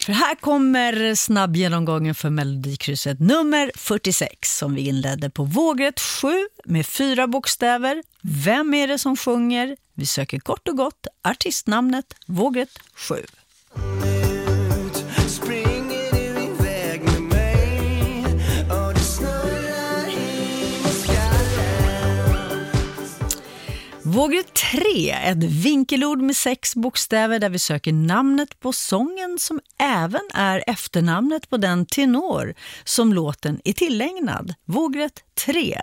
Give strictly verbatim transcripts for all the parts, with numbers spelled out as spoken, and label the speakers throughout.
Speaker 1: För här kommer snabbgenomgången för Melodikrysset nummer fyrtiosex som vi inledde på vågrätt sju med fyra bokstäver. Vem är det som sjunger? Vi söker kort och gott artistnamnet vågrätt sju. Vågrätt tre, ett vinkelord med sex bokstäver där vi söker namnet på sången som även är efternamnet på den tenor som låten är tillägnad. Vågrätt tre.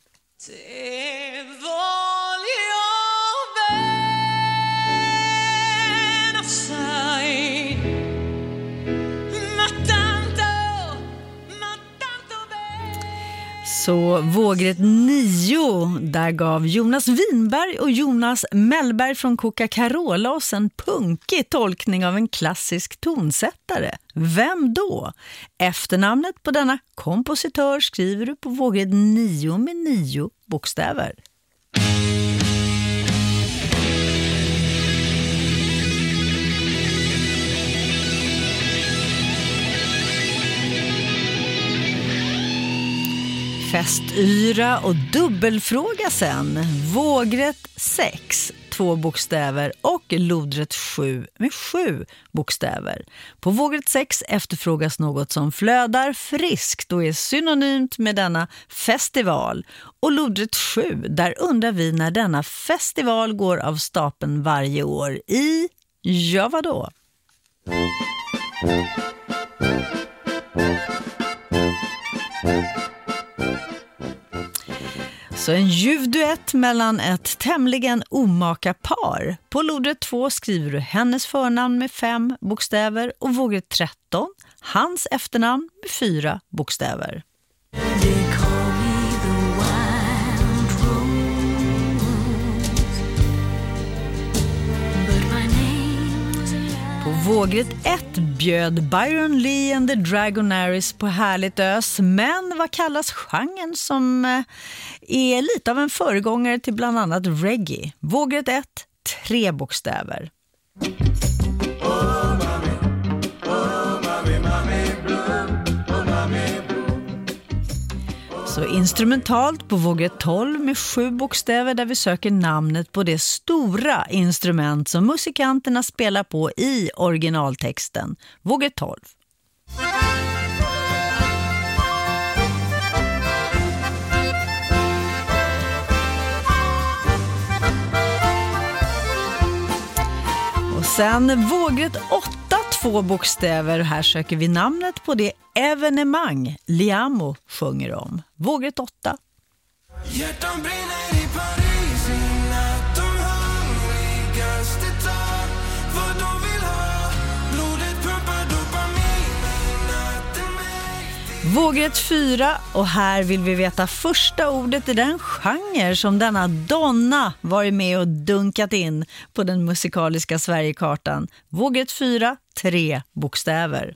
Speaker 1: Så vågrätt nio, där gav Jonas Winberg och Jonas Mellberg från Coca-Cola oss en punkig tolkning av en klassisk tonsättare. Vem då? Efternamnet på denna kompositör skriver du på vågrätt nio med nio bokstäver. Festyra och dubbelfråga sen. Vågrätt sex, två bokstäver och lodrätt sju med sju bokstäver. På vågrätt sex efterfrågas något som flödar friskt och är synonymt med denna festival. Och lodrätt sju, där undrar vi när denna festival går av stapeln varje år i, ja vadå? Så en ljuvduett mellan ett tämligen omaka par. På lodrätt två skriver du hennes förnamn med fem bokstäver och vågrätt tretton hans efternamn med fyra bokstäver. På vågrätt ett bjöd Byron Lee and the Dragonaires på härligt ös, men vad kallas genren som är lite av en föregångare till bland annat reggae? Vågrätt ett, tre bokstäver. Så instrumentalt på vågrätt tolv med sju bokstäver där vi söker namnet på det stora instrument som musikanterna spelar på i originaltexten. Vågrätt tolv. Och sen vågrätt åtta, två bokstäver. Här söker vi namnet på det evenemang Liamo sjunger om. Vågrätt åtta. Hjärtan brinner i Paris i natt, de hungrigaste tar vad de vill ha. Blodet pumpar dopamin i natten mäktig. Vågrätt fyra, och här vill vi veta första ordet i den genre som denna donna varit med och dunkat in på den musikaliska Sverigekartan. Vågrätt fyra, tre bokstäver.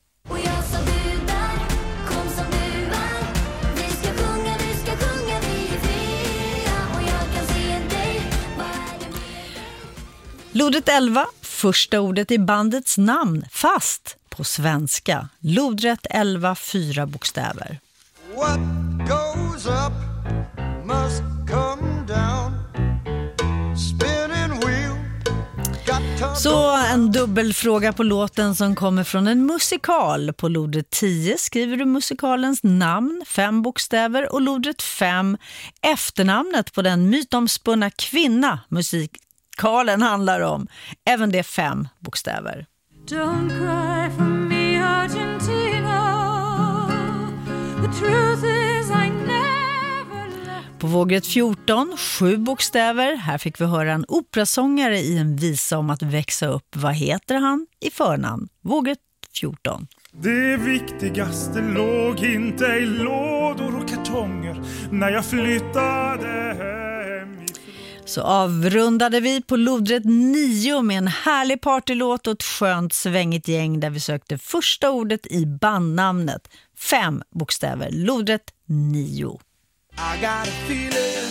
Speaker 1: Lodrätt elva, första ordet i bandets namn, fast på svenska. Lodrätt elva, fyra bokstäver. What goes up must come down. Spinning wheel. Så en dubbelfråga på låten som kommer från en musikal. På lodrätt tio skriver du musikalens namn, fem bokstäver, och lodrätt fem efternamnet på den mytomspunna kvinna musikalen handlar om. Även det fem bokstäver. Don't cry for me, Argentina. The truth is I never left. På vågrätt fjorton, sju bokstäver. Här fick vi höra en operasångare i en visa om att växa upp. Vad heter han i förnamn? Vågrätt fjorton.
Speaker 2: Det viktigaste låg inte i lådor och kartonger när jag flyttade hem.
Speaker 1: Så avrundade vi på lodrätt nio med en härlig partylåt och ett skönt svängigt gäng där vi sökte första ordet i bandnamnet. Fem bokstäver, lodrätt nio. I got a feeling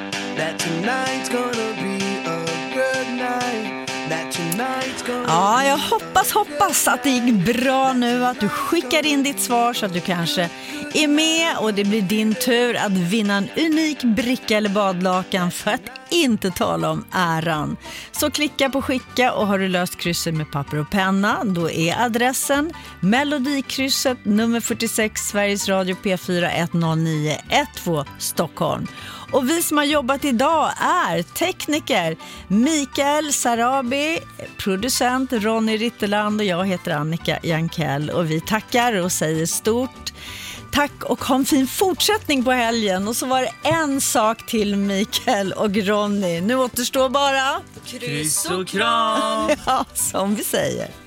Speaker 1: that tonight's gonna be a good night. That tonight's gonna ja, jag hoppas, hoppas att det gick bra nu, att du skickar in ditt svar så att du kanske är med och det blir din tur att vinna en unik bricka eller badlakan, för att inte tala om äran. Så klicka på skicka, och har du löst krysset med papper och penna, då är adressen Melodikrysset nummer fyrtiosex, Sveriges Radio P fyra ett noll nio ett två Stockholm. Och vi som har jobbat idag är tekniker Mikael Sarabi, producent Ronny Ritterland och jag heter Annika Jankell, och vi tackar och säger stort tack och ha en fin fortsättning på helgen. Och så var det en sak till, Mikael och Ronny. Nu återstår bara
Speaker 3: kryss och kram.
Speaker 1: Ja, som vi säger.